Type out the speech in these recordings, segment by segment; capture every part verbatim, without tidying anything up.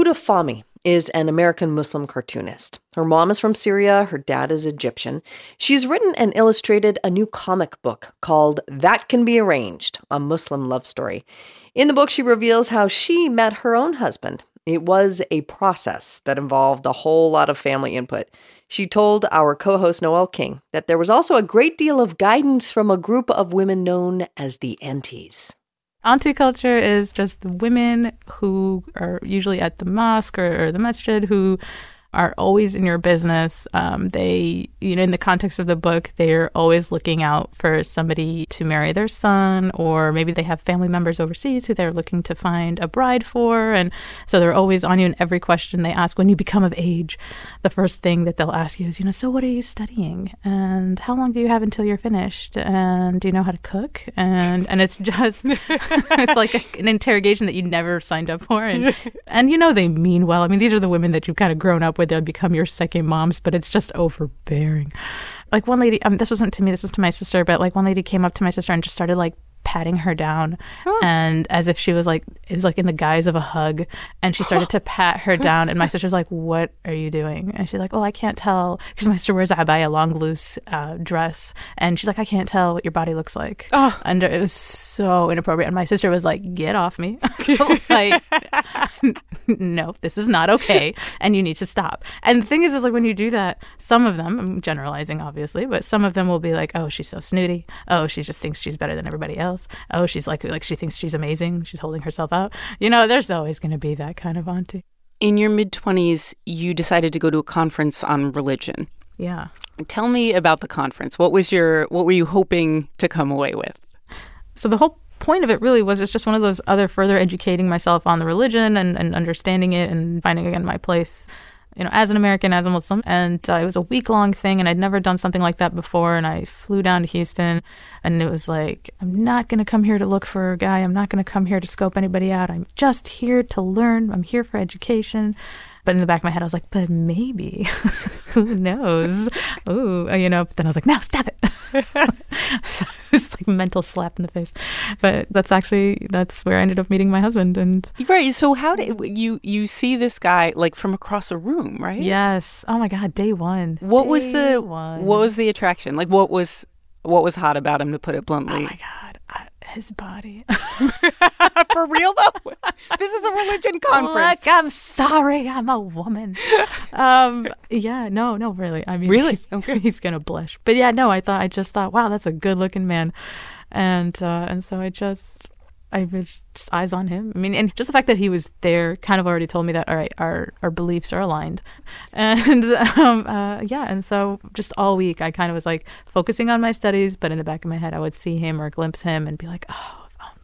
Huda Fahmy is an American Muslim cartoonist. Her mom is from Syria, her dad is Egyptian. She's written and illustrated a new comic book called That Can Be Arranged, a Muslim love story. In the book, she reveals how she met her own husband. It was a process that involved a whole lot of family input. She told our co-host Noel King that there was also a great deal of guidance from a group of women known as the Aunties. Auntie culture is just the women who are usually at the mosque or, or the masjid who are always in your business. Um, they, you know, in the context of the book, they're always looking out for somebody to marry their son, or maybe they have family members overseas who they're looking to find a bride for. And so they're always on you in every question they ask. When you become of age, the first thing that they'll ask you is, you know, so what are you studying? And how long do you have until you're finished? And do you know how to cook? And and it's just, it's like a, an interrogation that you never signed up for. And, and, you know, they mean well. I mean, these are the women that you've kind of grown up with. They'll become your second moms, but it's just overbearing. Like one lady, um, this wasn't to me, this was to my sister, but like one lady came up to my sister and just started like patting her down, huh. and as if she was like, it was like in the guise of a hug, and she started to pat her down, and my sister's like, what are you doing? And she's like, oh, I can't tell, because my sister wears a abaya, a long loose uh, dress, and she's like, I can't tell what your body looks like. Oh. And it was so inappropriate, and my sister was like, get off me. Like, no, this is not okay, and you need to stop. And the thing is, is like when you do that, some of them, I'm generalizing obviously, but some of them will be like, oh, she's so snooty. Oh, she just thinks she's better than everybody else. Oh, she's like, like she thinks she's amazing. She's holding herself out. You know, there's always going to be that kind of auntie. In your mid-twenties, you decided to go to a conference on religion. Yeah. Tell me about the conference. What was your, what were you hoping to come away with? So the whole point of it really was it's just one of those other further educating myself on the religion and, and understanding it and finding again my place, you know, as an American, as a Muslim. And uh, it was a week-long thing, and I'd never done something like that before. And I flew down to Houston, and it was like, I'm not going to come here to look for a guy. I'm not going to come here to scope anybody out. I'm just here to learn. I'm here for education. But in the back of my head, I was like, but maybe, who knows? Ooh, you know, but then I was like, no, stop it. So it was like a mental slap in the face. But that's actually, that's where I ended up meeting my husband. And right. So how did you, you see this guy like from across a room, right? Yes. Oh my God. Day one. What day was the, one. what was the attraction? Like what was, what was hot about him, to put it bluntly? Oh my God. Uh, his body. For real though? This is a religion conference. Look, I'm sorry, I'm a woman. um, yeah, no, no, really. I mean, really? He's, okay. he's gonna blush. But yeah, no, I thought, I just thought, wow, that's a good-looking man, and uh, and so I just, I was just eyes on him. I mean, and just the fact that he was there kind of already told me that, all right, our our beliefs are aligned, and um, uh, yeah, and so just all week I kind of was like focusing on my studies, but in the back of my head I would see him or glimpse him and be like, oh.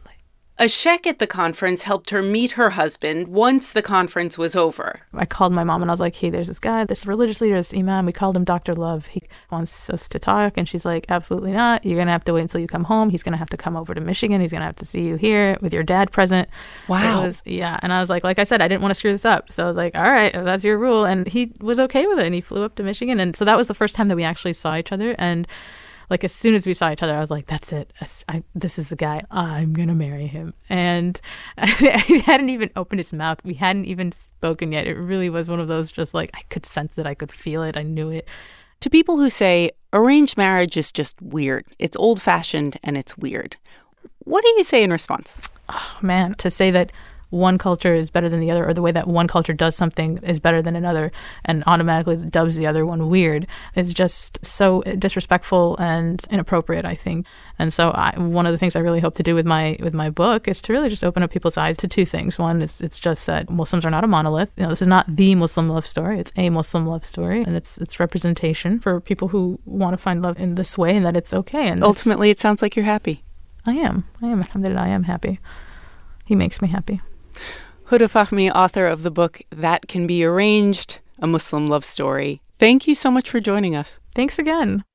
A sheikh at the conference helped her meet her husband once the conference was over. I called my mom and I was like, hey, there's this guy, this religious leader, this imam. We called him Doctor Love. He wants us to talk. And she's like, absolutely not. You're going to have to wait until you come home. He's going to have to come over to Michigan. He's going to have to see you here with your dad present. Wow. It was, yeah. And I was like, like I said, I didn't want to screw this up. So I was like, all right, that's your rule. And he was okay with it. And he flew up to Michigan. And so that was the first time that we actually saw each other. And like, as soon as we saw each other, I was like, that's it. I, this is the guy. I'm going to marry him. And he hadn't even opened his mouth. We hadn't even spoken yet. It really was one of those just like, I could sense it. I could feel it. I knew it. To people who say arranged marriage is just weird, it's old-fashioned and it's weird, what do you say in response? Oh, man, to say that one culture is better than the other, or the way that one culture does something is better than another, and automatically dubs the other one weird, is just so disrespectful and inappropriate, I think. And so I, one of the things I really hope to do with my with my book is to really just open up people's eyes to two things. One is it's just that Muslims are not a monolith. You know, this is not the Muslim love story. It's a Muslim love story, and it's it's representation for people who want to find love in this way, and that it's okay. And ultimately, it sounds like you're happy. I am. I am. Alhamdulillah, I am happy. He makes me happy. Huda Fahmy, author of the book That Can Be Arranged, a Muslim love story. Thank you so much for joining us. Thanks again.